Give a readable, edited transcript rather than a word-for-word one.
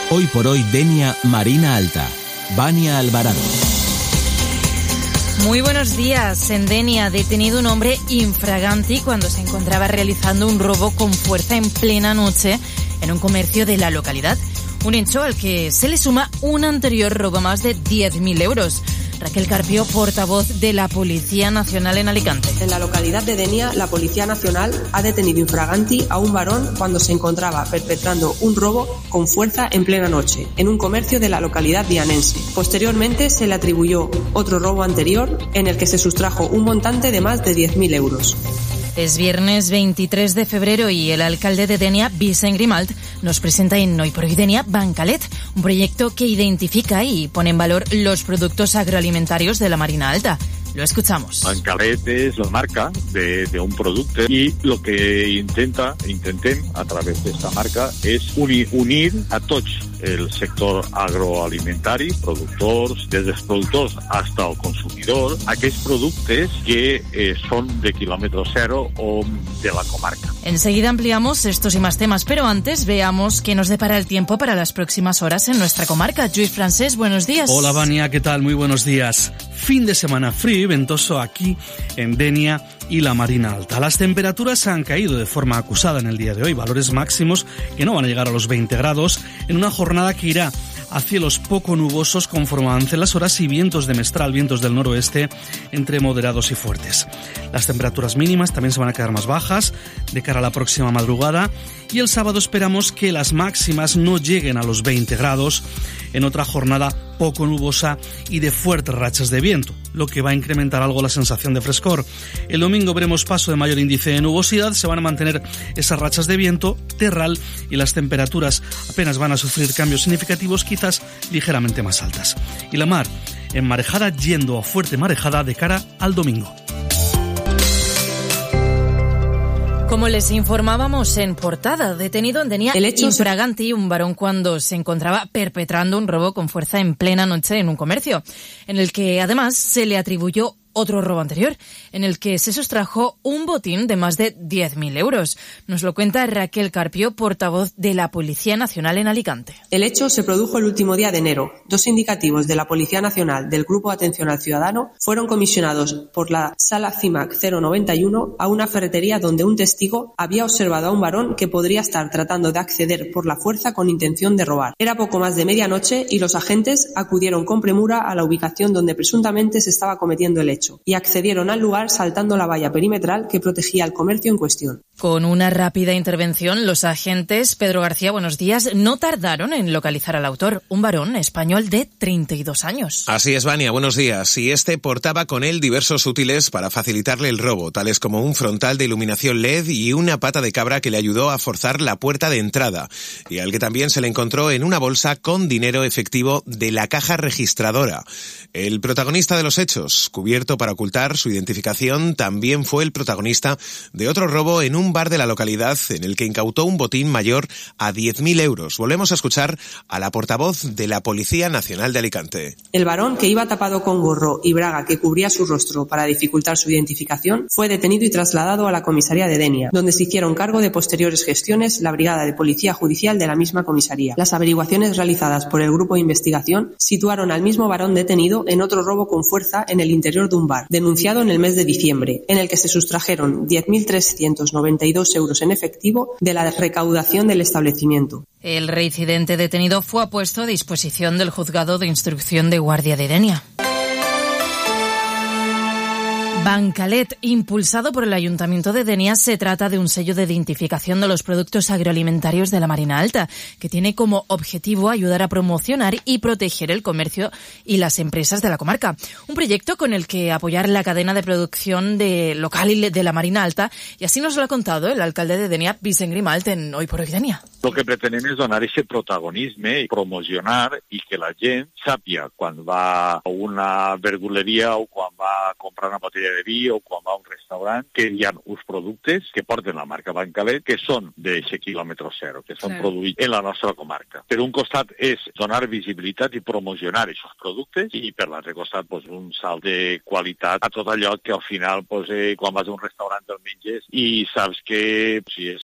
Hoy por hoy Denia, Marina Alta. Vania Alvarado. Muy buenos días. En Denia ha detenido un hombre infraganti cuando se encontraba realizando un robo con fuerza en plena noche en un comercio de la localidad. Un hecho al que se le suma un anterior robo más de 10.000 euros. Raquel Carpio, portavoz de la Policía Nacional en Alicante. En la localidad de Denia, la Policía Nacional ha detenido infraganti a un varón cuando se encontraba perpetrando un robo con fuerza en plena noche, en un comercio de la localidad dianense. Posteriormente se le atribuyó otro robo anterior, en el que se sustrajo un montante de más de 10.000 euros. Es viernes 23 de febrero y el alcalde de Denia, Vicent Grimalt, nos presenta en Hoy por Hoy Denia Bancalet, un proyecto que identifica y pone en valor los productos agroalimentarios de la Marina Alta. Lo escuchamos. Bancalet es la marca de un producto y lo que intentem a través de esta marca és unir a tots el sector agroalimentari, productors, des dels productors hasta el consumidor, aquells productes que son de kilómetro cero o de la comarca. Enseguida ampliamos estos y más temas, pero antes veamos qué nos depara el tiempo para las próximas horas en nuestra comarca. Lluís Francés, buenos días. Hola Vania, ¿qué tal? Muy buenos días. Fin de semana frío y ventoso aquí en Denia y la Marina Alta. Las temperaturas han caído de forma acusada en el día de hoy, valores máximos que no van a llegar a los 20 grados en una jornada que irá a cielos poco nubosos conforme avancen las horas y vientos de mestral, vientos del noroeste entre moderados y fuertes. Las temperaturas mínimas también se van a quedar más bajas de cara a la próxima madrugada y el sábado esperamos que las máximas no lleguen a los 20 grados en otra jornada poco nubosa y de fuertes rachas de viento, lo que va a incrementar algo la sensación de frescor. El domingo veremos paso de mayor índice de nubosidad, se van a mantener esas rachas de viento, terral y las temperaturas apenas van a sufrir cambios significativos, quizás ligeramente más altas. Y la mar enmarejada yendo a fuerte marejada de cara al domingo. Como les informábamos en portada, detenido en Denia infraganti, un varón cuando se encontraba perpetrando un robo con fuerza en plena noche en un comercio, en el que además se le atribuyó otro robo anterior, en el que se sustrajo un botín de más de 10.000 euros. Nos lo cuenta Raquel Carpio, portavoz de la Policía Nacional en Alicante. El hecho se produjo el último día de enero. 2 indicativos de la Policía Nacional del Grupo de Atención al Ciudadano fueron comisionados por la Sala CIMAC 091 a una ferretería donde un testigo había observado a un varón que podría estar tratando de acceder por la fuerza con intención de robar. Era poco más de medianoche y los agentes acudieron con premura a la ubicación donde presuntamente se estaba cometiendo el hecho y accedieron al lugar saltando la valla perimetral que protegía el comercio en cuestión. Con una rápida intervención, los agentes, Pedro García, buenos días, no tardaron en localizar al autor, un varón español de 32 años. Así es, Vania, buenos días. Y este portaba con él diversos útiles para facilitarle el robo, tales como un frontal de iluminación LED y una pata de cabra que le ayudó a forzar la puerta de entrada, y al que también se le encontró en una bolsa con dinero efectivo de la caja registradora. El protagonista de los hechos, cubierto para ocultar su identificación, también fue el protagonista de otro robo en un bar de la localidad en el que incautó un botín mayor a 10.000 euros. Volvemos a escuchar a la portavoz de la Policía Nacional de Alicante. El varón, que iba tapado con gorro y braga que cubría su rostro para dificultar su identificación, fue detenido y trasladado a la comisaría de Denia, donde se hicieron cargo de posteriores gestiones la Brigada de Policía Judicial de la misma comisaría. Las averiguaciones realizadas por el grupo de investigación situaron al mismo varón detenido en otro robo con fuerza en el interior de un bar, denunciado en el mes de diciembre, en el que se sustrajeron 10.392 euros en efectivo de la recaudación del establecimiento. El reincidente detenido fue puesto a disposición del Juzgado de Instrucción de Guardia de Denia. Bancalet, impulsado por el Ayuntamiento de Denia, se trata de un sello de identificación de los productos agroalimentarios de la Marina Alta, que tiene como objetivo ayudar a promocionar y proteger el comercio y las empresas de la comarca. Un proyecto con el que apoyar la cadena de producción local y de la Marina Alta, y así nos lo ha contado el alcalde de Denia, Vicent Grimalt, en Hoy por Hoy Denia. Lo que pretenem és donar ese protagonisme i promocionar i que la gent sàpia quan va a una verduleria o quan va a comprar una botella de vi o quan va a un restaurant que hi ha uns productes que porten la marca Bancalet que són d'aquest quilòmetre zero, que són produïts en la nostra comarca. Per un costat és donar visibilitat i promocionar aquests productes i per l'altre costat un salt de qualitat a tot allò que al final quan vas a un restaurant el menges i saps que si és